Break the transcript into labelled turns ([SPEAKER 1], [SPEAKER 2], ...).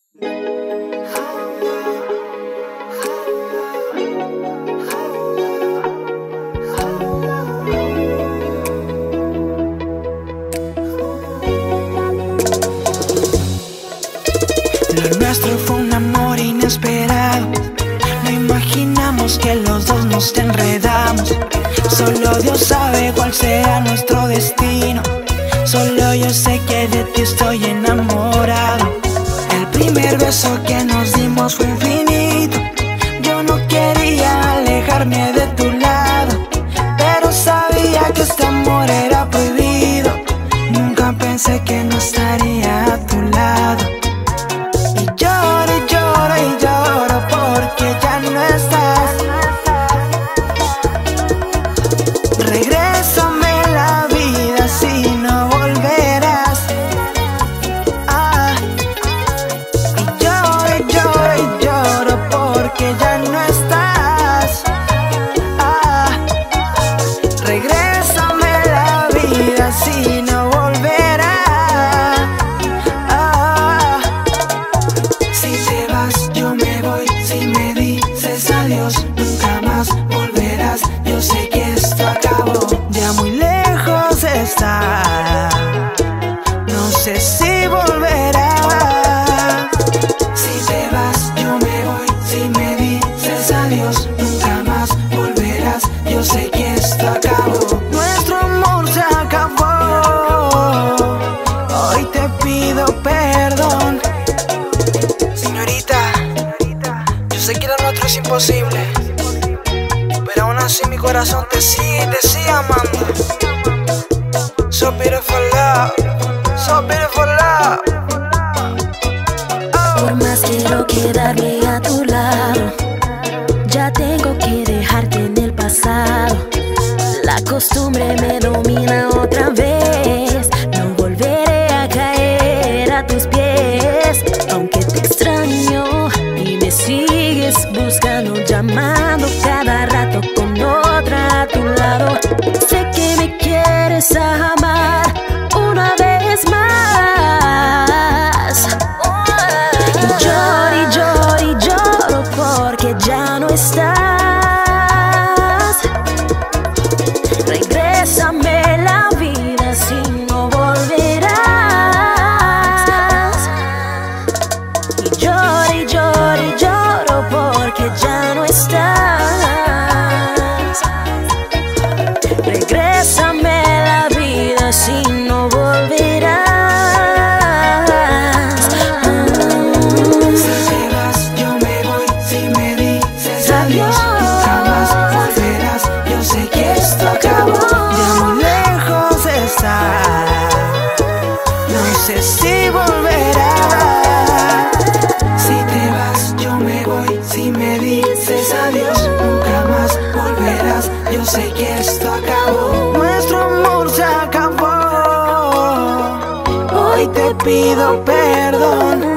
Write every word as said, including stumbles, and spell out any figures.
[SPEAKER 1] Lo nuestro fue un amor inesperado. No imaginamos que los dos nos enredamos. Solo Dios sabe cuál será nuestro destino. Solo yo sé que de ti estoy enamorado. El primer beso que nos dimos fue infinito. Yo no quería alejarme de tu lado, pero sabía que este amor era prohibido. Nunca pensé que no estaría a tu lado. Y lloro y lloro y lloro porque ya no estás. Regrésame la vida si no volverás. Ah. Y lloro y lloro y lloro porque ya no estás. Ah. Regrésame la vida si no volverás. Ah. Si te vas yo me voy, si me dices adiós nunca más volverás. Yo sé que esto acabó, ya muy lejos está. No sé si volverás. Si te vas yo me voy, si me dices adiós nunca más volverás. Yo sé que esto acabó, nuestro amor se acabó. Hoy te pido perdón. Señorita, yo sé que lo nuestro es imposible, pero aún así mi corazón te sigue y te sigue amando. So beautiful love, so beautiful love. Oh.
[SPEAKER 2] Por más quiero quedarme a tu lado, ya tengo que dejarte en el pasado. La costumbre me domina otra vez. No volveré a caer a tus pies. Aunque te extraño y me sigues buscando, llamando cada rato con otra a tu lado. Sé que me quieres amar una vez más. Y lloro y lloro y lloro porque ya no estás. Regrésame la vida si no volverás. Y lloro y lloro y lloro porque ya no estás. Regrésame la vida si no volverás.
[SPEAKER 1] Si te vas yo me voy, si me dices adiós nunca más volverás. Yo sé que esto acabó, ya muy lejos está. No sé si volverás. Si te vas yo me voy, si me dices adiós nunca más volverás. Yo sé que esto acabó, nuestro amor se acabó. Hoy te pido perdón.